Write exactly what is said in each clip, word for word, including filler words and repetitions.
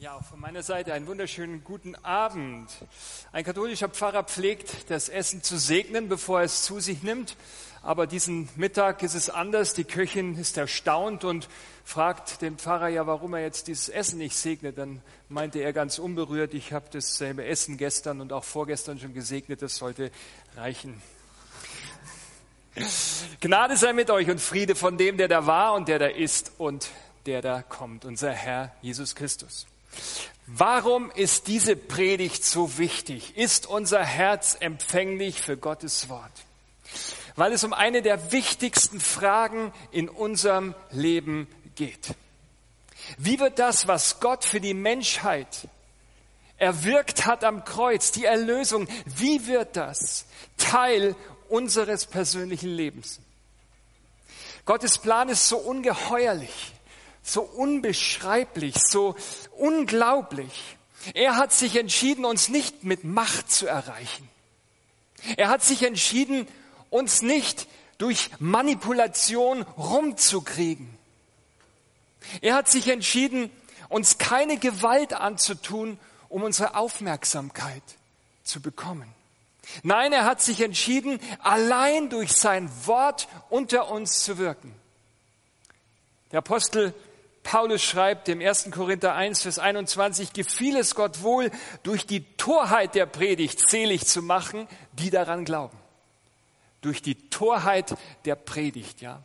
Ja, auch von meiner Seite einen wunderschönen guten Abend. Ein katholischer Pfarrer pflegt, das Essen zu segnen, bevor er es zu sich nimmt. Aber diesen Mittag ist es anders. Die Köchin ist erstaunt und fragt den Pfarrer ja, warum er jetzt dieses Essen nicht segnet. Dann meinte er ganz unberührt, ich habe dasselbe Essen gestern und auch vorgestern schon gesegnet, das sollte reichen. Gnade sei mit euch und Friede von dem, der da war und der da ist und der da kommt, unser Herr Jesus Christus. Warum ist diese Predigt so wichtig? Ist unser Herz empfänglich für Gottes Wort? Weil es um eine der wichtigsten Fragen in unserem Leben geht. Wie wird das, was Gott für die Menschheit erwirkt hat am Kreuz, die Erlösung, wie wird das Teil unseres persönlichen Lebens? Gottes Plan ist so ungeheuerlich, so unbeschreiblich, so unglaublich. Er hat sich entschieden, uns nicht mit Macht zu erreichen. Er hat sich entschieden, uns nicht durch Manipulation rumzukriegen. Er hat sich entschieden, uns keine Gewalt anzutun, um unsere Aufmerksamkeit zu bekommen. Nein, er hat sich entschieden, allein durch sein Wort unter uns zu wirken. Der Apostel Paulus schreibt im ersten Korinther eins, Vers einundzwanzig, gefiel es Gott wohl, durch die Torheit der Predigt selig zu machen, die daran glauben. Durch die Torheit der Predigt, ja.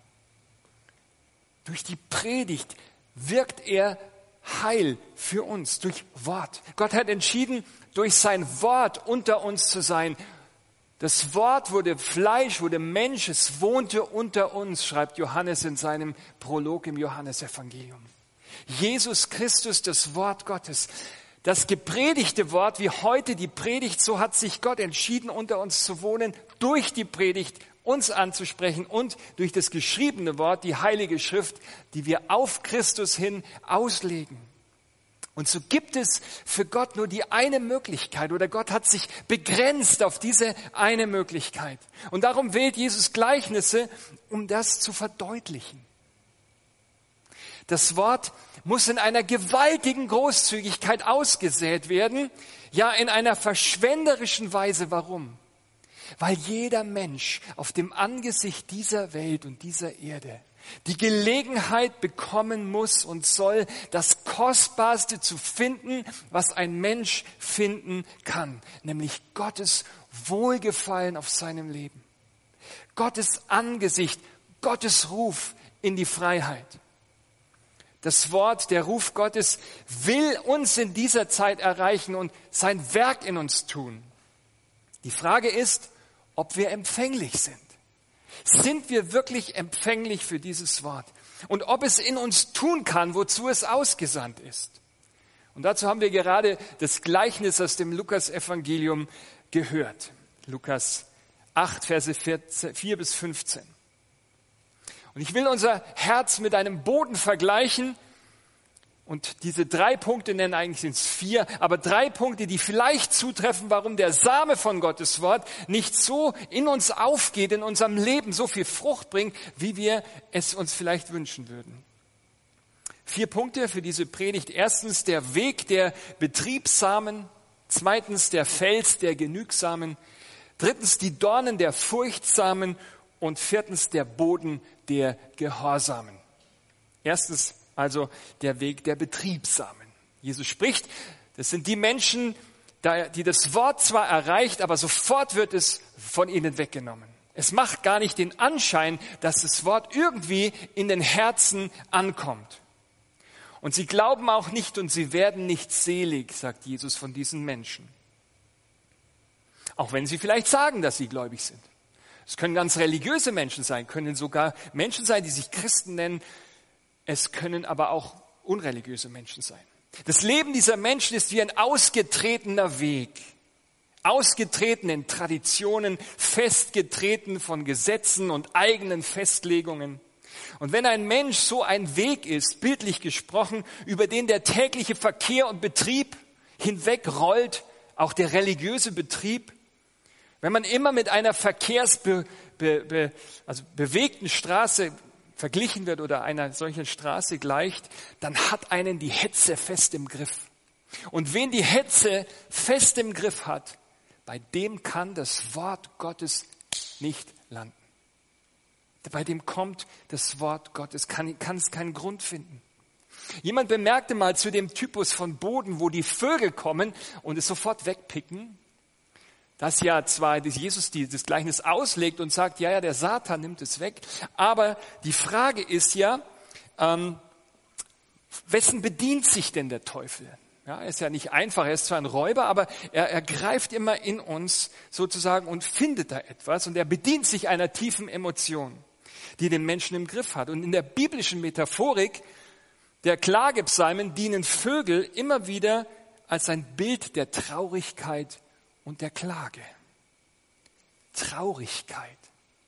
Durch die Predigt wirkt er Heil für uns, durch Wort. Gott hat entschieden, durch sein Wort unter uns zu sein. Das Wort wurde Fleisch, wurde Mensch, es wohnte unter uns, schreibt Johannes in seinem Prolog im Johannesevangelium. Jesus Christus, das Wort Gottes. Das gepredigte Wort, wie heute die Predigt, so hat sich Gott entschieden, unter uns zu wohnen, durch die Predigt uns anzusprechen und durch das geschriebene Wort, die Heilige Schrift, die wir auf Christus hin auslegen. Und so gibt es für Gott nur die eine Möglichkeit, oder Gott hat sich begrenzt auf diese eine Möglichkeit. Und darum wählt Jesus Gleichnisse, um das zu verdeutlichen. Das Wort muss in einer gewaltigen Großzügigkeit ausgesät werden, ja in einer verschwenderischen Weise. Warum? Weil jeder Mensch auf dem Angesicht dieser Welt und dieser Erde die Gelegenheit bekommen muss und soll, das Kostbarste zu finden, was ein Mensch finden kann, nämlich Gottes Wohlgefallen auf seinem Leben. Gottes Angesicht, Gottes Ruf in die Freiheit. Das Wort, der Ruf Gottes will uns in dieser Zeit erreichen und sein Werk in uns tun. Die Frage ist, ob wir empfänglich sind. Sind wir wirklich empfänglich für dieses Wort? Und ob es in uns tun kann, wozu es ausgesandt ist? Und dazu haben wir gerade das Gleichnis aus dem Lukas-Evangelium gehört. Lukas acht, Verse vier bis fünfzehn. Und ich will unser Herz mit einem Boden vergleichen. Und diese drei Punkte nennen, eigentlich sind es vier, aber drei Punkte, die vielleicht zutreffen, warum der Same von Gottes Wort nicht so in uns aufgeht, in unserem Leben so viel Frucht bringt, wie wir es uns vielleicht wünschen würden. Vier Punkte für diese Predigt. Erstens der Weg der Betriebsamen. Zweitens der Fels der Genügsamen. Drittens die Dornen der Furchtsamen. Und viertens der Boden der Gehorsamen. Erstens also der Weg der Betriebsamen. Jesus spricht, das sind die Menschen, die das Wort zwar erreicht, aber sofort wird es von ihnen weggenommen. Es macht gar nicht den Anschein, dass das Wort irgendwie in den Herzen ankommt. Und sie glauben auch nicht und sie werden nicht selig, sagt Jesus von diesen Menschen. Auch wenn sie vielleicht sagen, dass sie gläubig sind. Es können ganz religiöse Menschen sein, können sogar Menschen sein, die sich Christen nennen. Es können aber auch unreligiöse Menschen sein. Das Leben dieser Menschen ist wie ein ausgetretener Weg. Ausgetreten in Traditionen, festgetreten von Gesetzen und eigenen Festlegungen. Und wenn ein Mensch so ein Weg ist, bildlich gesprochen, über den der tägliche Verkehr und Betrieb hinwegrollt, auch der religiöse Betrieb, wenn man immer mit einer verkehrsbe, be, be, also bewegten Straße verglichen wird oder einer solchen Straße gleicht, dann hat einen die Hetze fest im Griff. Und wen die Hetze fest im Griff hat, bei dem kann das Wort Gottes nicht landen. Bei dem kommt das Wort Gottes, kann, kann es keinen Grund finden. Jemand bemerkte mal zu dem Typus von Boden, wo die Vögel kommen und es sofort wegpicken, dass ja zwar Jesus das Gleichnis auslegt und sagt, ja, ja, der Satan nimmt es weg, aber die Frage ist ja, ähm, wessen bedient sich denn der Teufel? Ja, er ist ja nicht einfach, er ist zwar ein Räuber, aber er, er greift immer in uns sozusagen und findet da etwas und er bedient sich einer tiefen Emotion, die den Menschen im Griff hat. Und in der biblischen Metaphorik der Klagepsalmen dienen Vögel immer wieder als ein Bild der Traurigkeit und der Klage. Traurigkeit.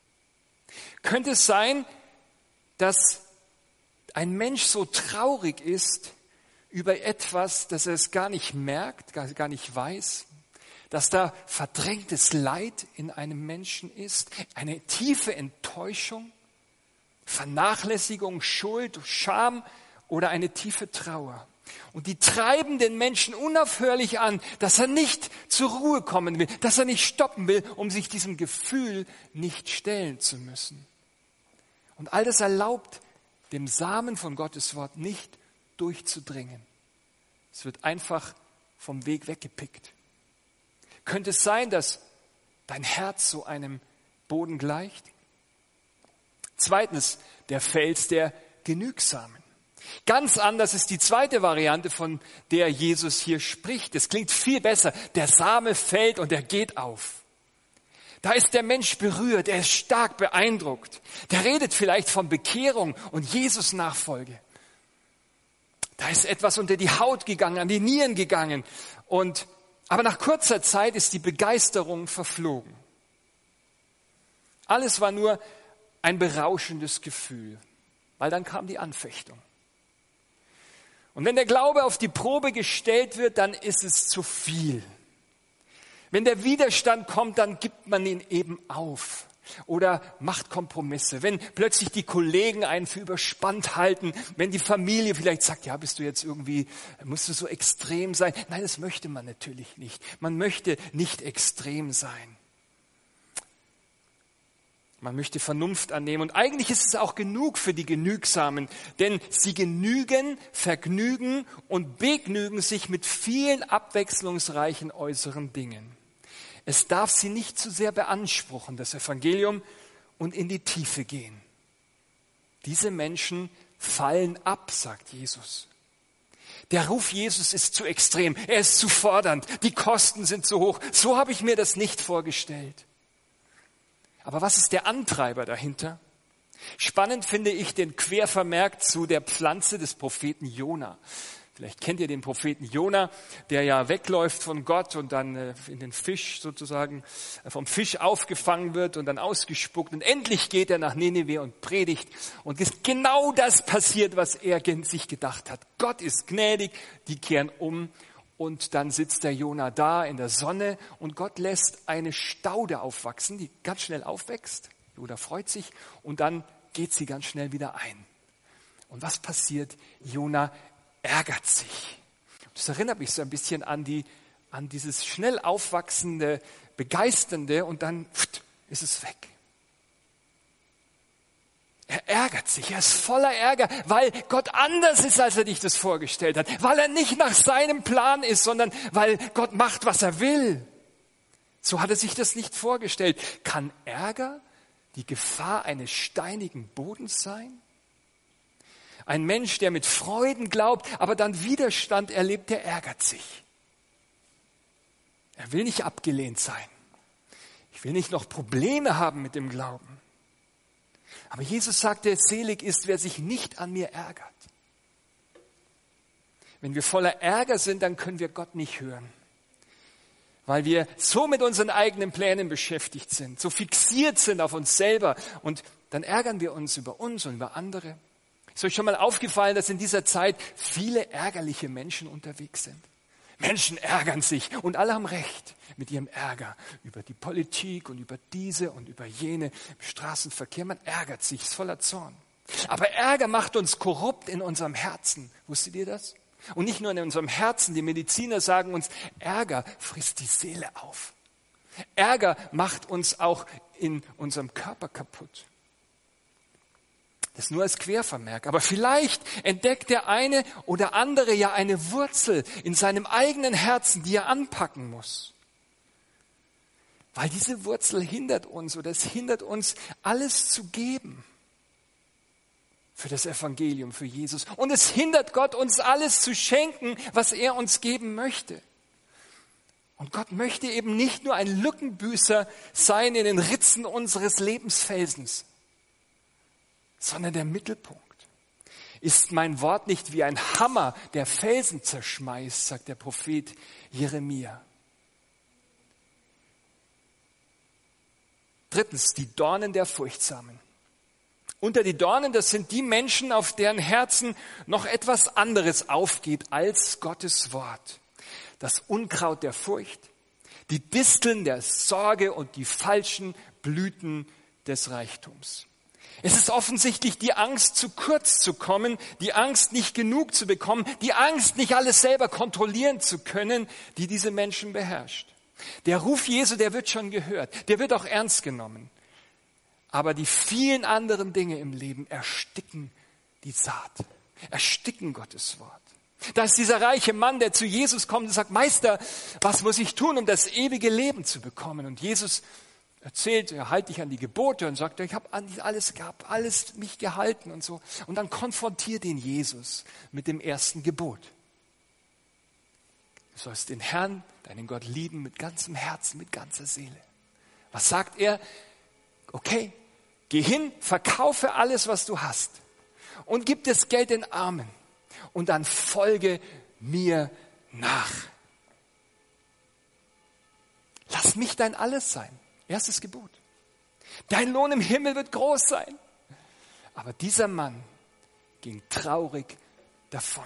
Könnte es sein, dass ein Mensch so traurig ist über etwas, dass er es gar nicht merkt, gar, gar nicht weiß, dass da verdrängtes Leid in einem Menschen ist, eine tiefe Enttäuschung, Vernachlässigung, Schuld, Scham oder eine tiefe Trauer. Und die treiben den Menschen unaufhörlich an, dass er nicht zur Ruhe kommen will, dass er nicht stoppen will, um sich diesem Gefühl nicht stellen zu müssen. Und all das erlaubt dem Samen von Gottes Wort nicht durchzudringen. Es wird einfach vom Weg weggepickt. Könnte es sein, dass dein Herz so einem Boden gleicht? Zweitens, der Fels der Genügsamen. Ganz anders ist die zweite Variante, von der Jesus hier spricht. Es klingt viel besser. Der Same fällt und er geht auf. Da ist der Mensch berührt, er ist stark beeindruckt. Der redet vielleicht von Bekehrung und Jesus-Nachfolge. Da ist etwas unter die Haut gegangen, an die Nieren gegangen. Und, aber nach kurzer Zeit ist die Begeisterung verflogen. Alles war nur ein berauschendes Gefühl, weil dann kam die Anfechtung. Und wenn der Glaube auf die Probe gestellt wird, dann ist es zu viel. Wenn der Widerstand kommt, dann gibt man ihn eben auf oder macht Kompromisse. Wenn plötzlich die Kollegen einen für überspannt halten, wenn die Familie vielleicht sagt, ja, bist du jetzt irgendwie, musst du so extrem sein? Nein, das möchte man natürlich nicht. Man möchte nicht extrem sein. Man möchte Vernunft annehmen und eigentlich ist es auch genug für die Genügsamen, denn sie genügen, vergnügen und begnügen sich mit vielen abwechslungsreichen äußeren Dingen. Es darf sie nicht zu sehr beanspruchen, das Evangelium, und in die Tiefe gehen. Diese Menschen fallen ab, sagt Jesus. Der Ruf Jesus ist zu extrem, er ist zu fordernd, die Kosten sind zu hoch. So habe ich mir das nicht vorgestellt. Aber was ist der Antreiber dahinter? Spannend finde ich den Quervermerk zu der Pflanze des Propheten Jona. Vielleicht kennt ihr den Propheten Jona, der ja wegläuft von Gott und dann in den Fisch sozusagen vom Fisch aufgefangen wird und dann ausgespuckt. Und endlich geht er nach Nineveh und predigt. Und genau das passiert, was er sich gedacht hat. Gott ist gnädig, die kehren um. Und dann sitzt der Jona da in der Sonne und Gott lässt eine Staude aufwachsen, die ganz schnell aufwächst. Jona freut sich und dann geht sie ganz schnell wieder ein. Und was passiert? Jona ärgert sich. Das erinnert mich so ein bisschen an, die, an dieses schnell aufwachsende, begeisternde und dann pft, ist es weg. Er ärgert sich, er ist voller Ärger, weil Gott anders ist, als er dich das vorgestellt hat. Weil er nicht nach seinem Plan ist, sondern weil Gott macht, was er will. So hat er sich das nicht vorgestellt. Kann Ärger die Gefahr eines steinigen Bodens sein? Ein Mensch, der mit Freuden glaubt, aber dann Widerstand erlebt, der ärgert sich. Er will nicht abgelehnt sein. Ich will nicht noch Probleme haben mit dem Glauben. Aber Jesus sagte, selig ist, wer sich nicht an mir ärgert. Wenn wir voller Ärger sind, dann können wir Gott nicht hören. Weil wir so mit unseren eigenen Plänen beschäftigt sind, so fixiert sind auf uns selber. Und dann ärgern wir uns über uns und über andere. Ist euch schon mal aufgefallen, dass in dieser Zeit viele ärgerliche Menschen unterwegs sind? Menschen ärgern sich und alle haben Recht mit ihrem Ärger über die Politik und über diese und über jene im Straßenverkehr. Man ärgert sich, ist voller Zorn. Aber Ärger macht uns korrupt in unserem Herzen. Wusstet ihr das? Und nicht nur in unserem Herzen. Die Mediziner sagen uns, Ärger frisst die Seele auf. Ärger macht uns auch in unserem Körper kaputt. Das nur als Quervermerk. Aber vielleicht entdeckt der eine oder andere ja eine Wurzel in seinem eigenen Herzen, die er anpacken muss. Weil diese Wurzel hindert uns oder es hindert uns, alles zu geben für das Evangelium, für Jesus. Und es hindert Gott, uns alles zu schenken, was er uns geben möchte. Und Gott möchte eben nicht nur ein Lückenbüßer sein in den Ritzen unseres Lebensfelsens, sondern der Mittelpunkt. Ist mein Wort nicht wie ein Hammer, der Felsen zerschmeißt, sagt der Prophet Jeremia. Drittens, die Dornen der Furchtsamen. Unter die Dornen, das sind die Menschen, auf deren Herzen noch etwas anderes aufgeht als Gottes Wort. Das Unkraut der Furcht, die Disteln der Sorge und die falschen Blüten des Reichtums. Es ist offensichtlich die Angst, zu kurz zu kommen, die Angst, nicht genug zu bekommen, die Angst, nicht alles selber kontrollieren zu können, die diese Menschen beherrscht. Der Ruf Jesu, der wird schon gehört, der wird auch ernst genommen. Aber die vielen anderen Dinge im Leben ersticken die Saat, ersticken Gottes Wort. Da ist dieser reiche Mann, der zu Jesus kommt und sagt, Meister, was muss ich tun, um das ewige Leben zu bekommen? Und Jesus erzählt, er halte dich an die Gebote und sagt, ich habe alles gehabt, alles mich gehalten und so. Und dann konfrontiert ihn Jesus mit dem ersten Gebot. Du sollst den Herrn, deinen Gott lieben mit ganzem Herzen, mit ganzer Seele. Was sagt er? Okay, geh hin, verkaufe alles, was du hast und gib das Geld den Armen und dann folge mir nach. Lass mich dein Alles sein. Erstes Gebot. Dein Lohn im Himmel wird groß sein. Aber dieser Mann ging traurig davon.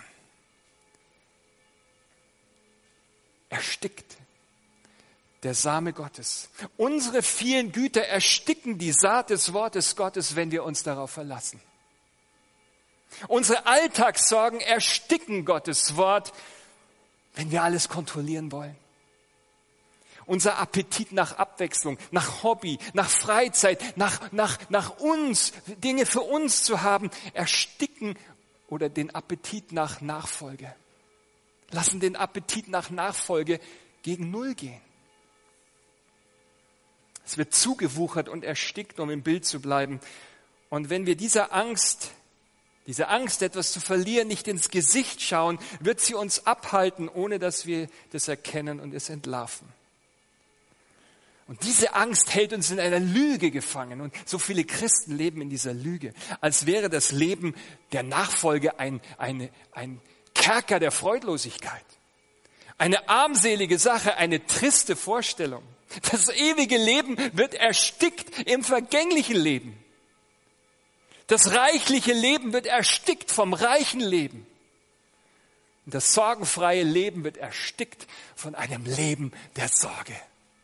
Erstickt der Same Gottes. Unsere vielen Güter ersticken die Saat des Wortes Gottes, wenn wir uns darauf verlassen. Unsere Alltagssorgen ersticken Gottes Wort, wenn wir alles kontrollieren wollen. Unser Appetit nach Abwechslung, nach Hobby, nach Freizeit, nach, nach, nach uns, Dinge für uns zu haben, ersticken oder den Appetit nach Nachfolge. Lassen den Appetit nach Nachfolge gegen Null gehen. Es wird zugewuchert und erstickt, um im Bild zu bleiben. Und wenn wir dieser Angst, diese Angst, etwas zu verlieren, nicht ins Gesicht schauen, wird sie uns abhalten, ohne dass wir das erkennen und es entlarven. Und diese Angst hält uns in einer Lüge gefangen. Und so viele Christen leben in dieser Lüge, als wäre das Leben der Nachfolge ein, eine, ein Kerker der Freudlosigkeit. Eine armselige Sache, eine triste Vorstellung. Das ewige Leben wird erstickt im vergänglichen Leben. Das reichliche Leben wird erstickt vom reichen Leben. Und das sorgenfreie Leben wird erstickt von einem Leben der Sorge.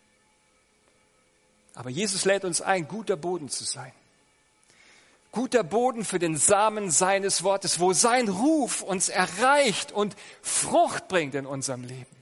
Aber Jesus lädt uns ein, guter Boden zu sein. Guter Boden für den Samen seines Wortes, wo sein Ruf uns erreicht und Frucht bringt in unserem Leben.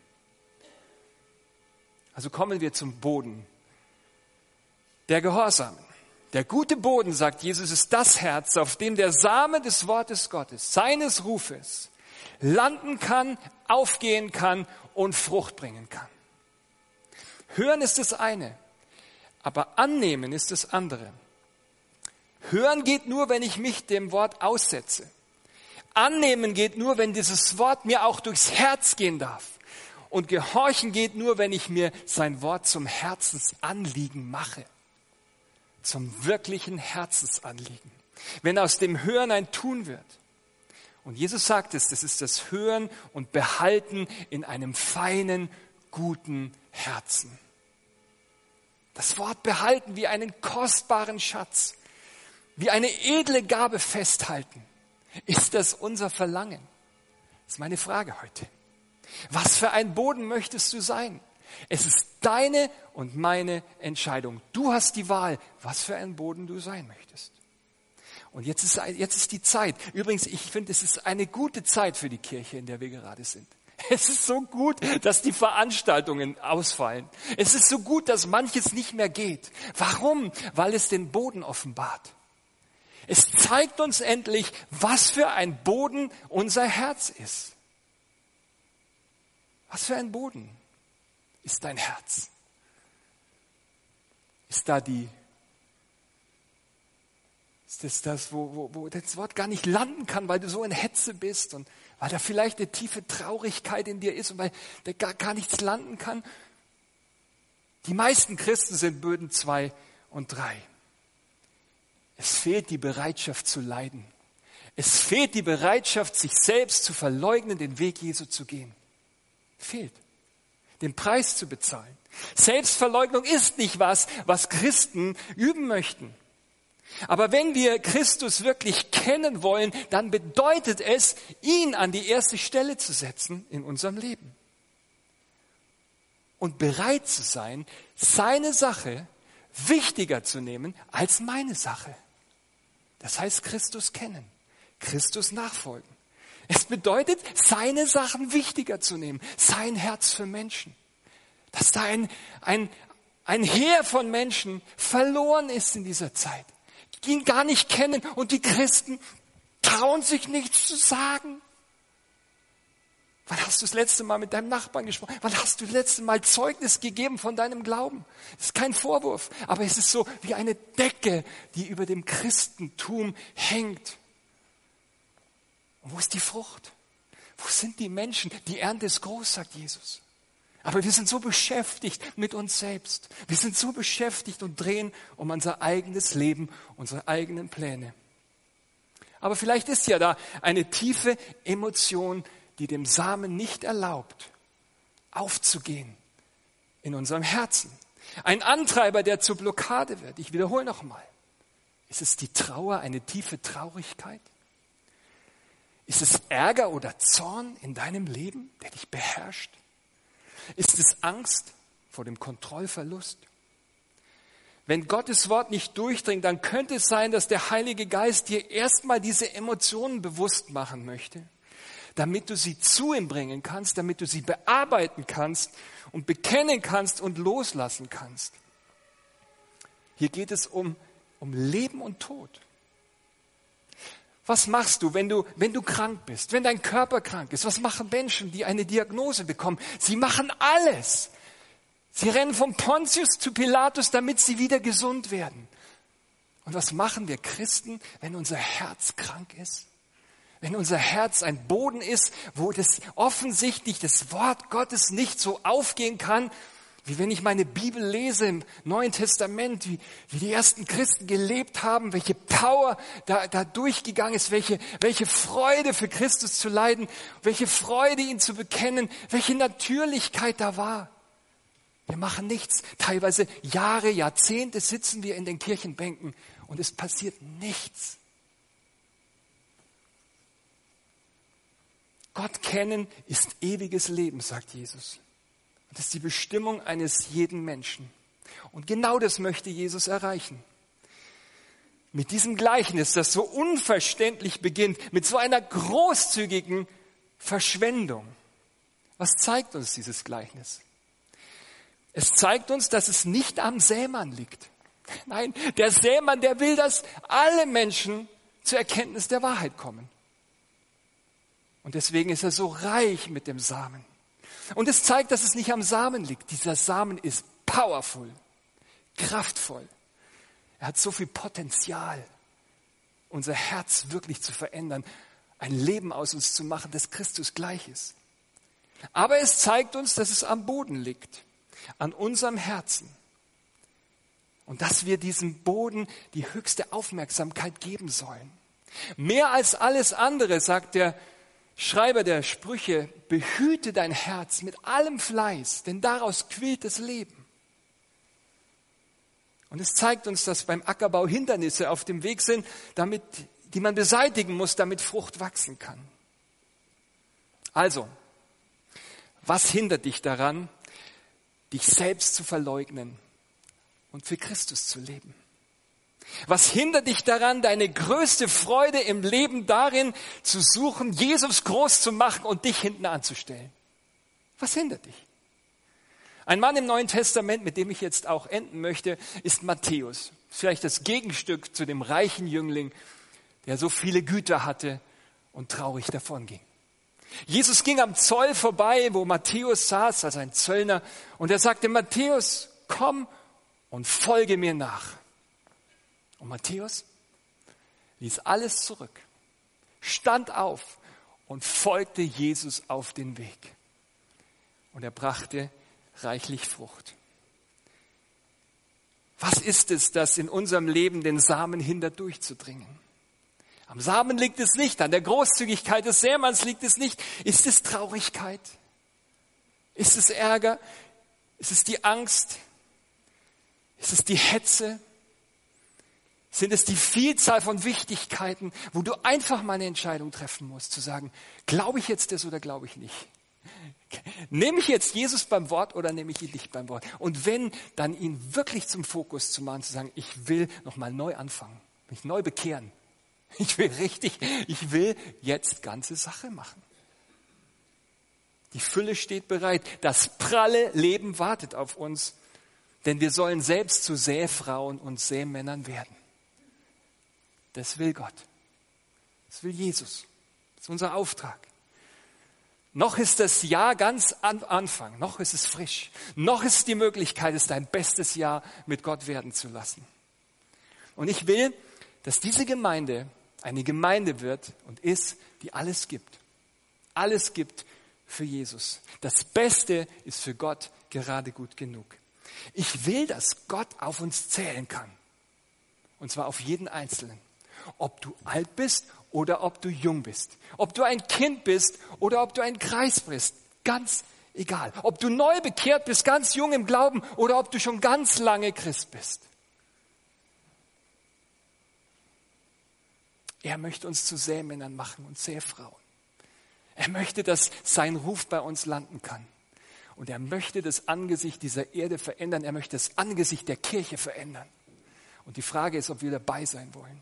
Also kommen wir zum Boden der Gehorsamen. Der gute Boden, sagt Jesus, ist das Herz, auf dem der Same des Wortes Gottes, seines Rufes, landen kann, aufgehen kann und Frucht bringen kann. Hören ist das eine, aber annehmen ist das andere. Hören geht nur, wenn ich mich dem Wort aussetze. Annehmen geht nur, wenn dieses Wort mir auch durchs Herz gehen darf. Und gehorchen geht nur, wenn ich mir sein Wort zum Herzensanliegen mache. Zum wirklichen Herzensanliegen. Wenn aus dem Hören ein Tun wird. Und Jesus sagt es, das ist das Hören und Behalten in einem feinen, guten Herzen. Das Wort behalten wie einen kostbaren Schatz, wie eine edle Gabe festhalten. Ist das unser Verlangen? Das ist meine Frage heute. Was für ein Boden möchtest du sein? Es ist deine und meine Entscheidung. Du hast die Wahl, was für ein Boden du sein möchtest. Und jetzt ist, jetzt ist die Zeit. Übrigens, ich finde, es ist eine gute Zeit für die Kirche, in der wir gerade sind. Es ist so gut, dass die Veranstaltungen ausfallen. Es ist so gut, dass manches nicht mehr geht. Warum? Weil es den Boden offenbart. Es zeigt uns endlich, was für ein Boden unser Herz ist. Was für ein Boden ist dein Herz? Ist da die, ist das das, wo, wo, wo das Wort gar nicht landen kann, weil du so in Hetze bist und weil da vielleicht eine tiefe Traurigkeit in dir ist und weil da gar, gar nichts landen kann? Die meisten Christen sind Böden zwei und drei. Es fehlt die Bereitschaft zu leiden. Es fehlt die Bereitschaft, sich selbst zu verleugnen, den Weg Jesu zu gehen. Fehlt. Den Preis zu bezahlen. Selbstverleugnung ist nicht was, was Christen üben möchten. Aber wenn wir Christus wirklich kennen wollen, dann bedeutet es, ihn an die erste Stelle zu setzen in unserem Leben. Und bereit zu sein, seine Sache wichtiger zu nehmen als meine Sache. Das heißt, Christus kennen, Christus nachfolgen. Es bedeutet, seine Sachen wichtiger zu nehmen, sein Herz für Menschen. Dass da ein, ein, ein Heer von Menschen verloren ist in dieser Zeit, die ihn gar nicht kennen und die Christen trauen sich nichts zu sagen. Wann hast du das letzte Mal mit deinem Nachbarn gesprochen? Wann hast du das letzte Mal Zeugnis gegeben von deinem Glauben? Das ist kein Vorwurf, aber es ist so wie eine Decke, die über dem Christentum hängt. Und wo ist die Frucht? Wo sind die Menschen? Die Ernte ist groß, sagt Jesus. Aber wir sind so beschäftigt mit uns selbst. Wir sind so beschäftigt und drehen um unser eigenes Leben, unsere eigenen Pläne. Aber vielleicht ist ja da eine tiefe Emotion, die dem Samen nicht erlaubt, aufzugehen in unserem Herzen. Ein Antreiber, der zur Blockade wird. Ich wiederhole nochmal. Ist es die Trauer, eine tiefe Traurigkeit? Ist es Ärger oder Zorn in deinem Leben, der dich beherrscht? Ist es Angst vor dem Kontrollverlust? Wenn Gottes Wort nicht durchdringt, dann könnte es sein, dass der Heilige Geist dir erstmal diese Emotionen bewusst machen möchte, damit du sie zu ihm bringen kannst, damit du sie bearbeiten kannst und bekennen kannst und loslassen kannst. Hier geht es um, um Leben und Tod. Was machst du, wenn du, wenn du krank bist, wenn dein Körper krank ist? Was machen Menschen, die eine Diagnose bekommen? Sie machen alles. Sie rennen vom Pontius zu Pilatus, damit sie wieder gesund werden. Und was machen wir Christen, wenn unser Herz krank ist? Wenn unser Herz ein Boden ist, wo das offensichtlich das Wort Gottes nicht so aufgehen kann, wie wenn ich meine Bibel lese im Neuen Testament, wie, wie die ersten Christen gelebt haben, welche Power da, da durchgegangen ist, welche, welche Freude für Christus zu leiden, welche Freude ihn zu bekennen, welche Natürlichkeit da war. Wir machen nichts. Teilweise Jahre, Jahrzehnte sitzen wir in den Kirchenbänken und es passiert nichts. Gott kennen ist ewiges Leben, sagt Jesus. Das ist die Bestimmung eines jeden Menschen. Und genau das möchte Jesus erreichen. Mit diesem Gleichnis, das so unverständlich beginnt, mit so einer großzügigen Verschwendung. Was zeigt uns dieses Gleichnis? Es zeigt uns, dass es nicht am Sämann liegt. Nein, der Sämann, der will, dass alle Menschen zur Erkenntnis der Wahrheit kommen. Und deswegen ist er so reich mit dem Samen. Und es zeigt, dass es nicht am Samen liegt. Dieser Samen ist powerful, kraftvoll. Er hat so viel Potenzial, unser Herz wirklich zu verändern, ein Leben aus uns zu machen, das Christus gleich ist. Aber es zeigt uns, dass es am Boden liegt, an unserem Herzen. Und dass wir diesem Boden die höchste Aufmerksamkeit geben sollen. Mehr als alles andere, sagt der Schreiber der Sprüche, behüte dein Herz mit allem Fleiß, denn daraus quillt das Leben. Und es zeigt uns, dass beim Ackerbau Hindernisse auf dem Weg sind, damit, die man beseitigen muss, damit Frucht wachsen kann. Also, was hindert dich daran, dich selbst zu verleugnen und für Christus zu leben? Was hindert dich daran, deine größte Freude im Leben darin zu suchen, Jesus groß zu machen und dich hinten anzustellen? Was hindert dich? Ein Mann im Neuen Testament, mit dem ich jetzt auch enden möchte, ist Matthäus. Vielleicht das Gegenstück zu dem reichen Jüngling, der so viele Güter hatte und traurig davonging. Jesus ging am Zoll vorbei, wo Matthäus saß, als ein Zöllner, und er sagte, Matthäus, komm und folge mir nach. Und Matthäus ließ alles zurück, stand auf und folgte Jesus auf den Weg. Und er brachte reichlich Frucht. Was ist es, das in unserem Leben den Samen hindert, durchzudringen? Am Samen liegt es nicht, an der Großzügigkeit des Sämanns liegt es nicht. Ist es Traurigkeit? Ist es Ärger? Ist es die Angst? Ist es die Hetze? Sind es die Vielzahl von Wichtigkeiten, wo du einfach mal eine Entscheidung treffen musst, zu sagen, glaube ich jetzt das oder glaube ich nicht? Nehme ich jetzt Jesus beim Wort oder nehme ich ihn nicht beim Wort? Und wenn, dann ihn wirklich zum Fokus zu machen, zu sagen, ich will nochmal neu anfangen, mich neu bekehren. Ich will richtig, ich will jetzt ganze Sache machen. Die Fülle steht bereit, das pralle Leben wartet auf uns, denn wir sollen selbst zu Säfrauen und Sämännern werden. Das will Gott. Das will Jesus. Das ist unser Auftrag. Noch ist das Jahr ganz am Anfang, noch ist es frisch, noch ist die Möglichkeit, es dein bestes Jahr mit Gott werden zu lassen. Und ich will, dass diese Gemeinde eine Gemeinde wird und ist, die alles gibt. Alles gibt für Jesus. Das Beste ist für Gott gerade gut genug. Ich will, dass Gott auf uns zählen kann. Und zwar auf jeden Einzelnen. Ob du alt bist oder ob du jung bist. Ob du ein Kind bist oder ob du ein Kreis bist. Ganz egal. Ob du neu bekehrt bist, ganz jung im Glauben oder ob du schon ganz lange Christ bist. Er möchte uns zu Sämännern machen und Säfrauen. Er möchte, dass sein Ruf bei uns landen kann. Und er möchte das Angesicht dieser Erde verändern. Er möchte das Angesicht der Kirche verändern. Und die Frage ist, ob wir dabei sein wollen.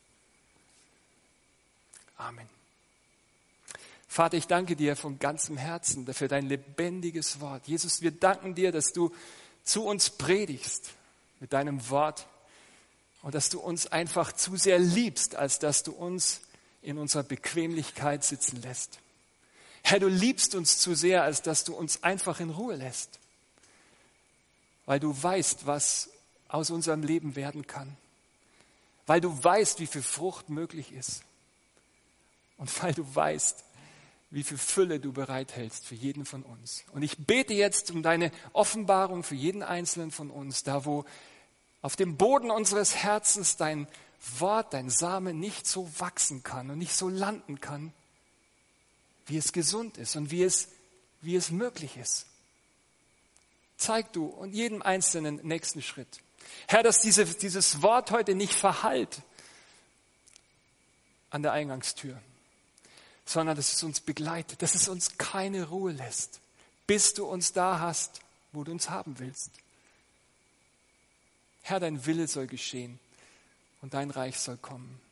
Amen. Vater, ich danke dir von ganzem Herzen für dein lebendiges Wort. Jesus, wir danken dir, dass du zu uns predigst mit deinem Wort und dass du uns einfach zu sehr liebst, als dass du uns in unserer Bequemlichkeit sitzen lässt. Herr, du liebst uns zu sehr, als dass du uns einfach in Ruhe lässt, weil du weißt, was aus unserem Leben werden kann, weil du weißt, wie viel Frucht möglich ist und weil du weißt, wie viel Fülle du bereithältst für jeden von uns. Und ich bete jetzt um deine Offenbarung für jeden Einzelnen von uns, da wo auf dem Boden unseres Herzens dein Wort, dein Same nicht so wachsen kann und nicht so landen kann, wie es gesund ist und wie es, wie es möglich ist. Zeig du und jedem Einzelnen nächsten Schritt. Herr, dass diese, dieses Wort heute nicht verhallt an der Eingangstür, sondern dass es uns begleitet, dass es uns keine Ruhe lässt, bis du uns da hast, wo du uns haben willst. Herr, dein Wille soll geschehen und dein Reich soll kommen.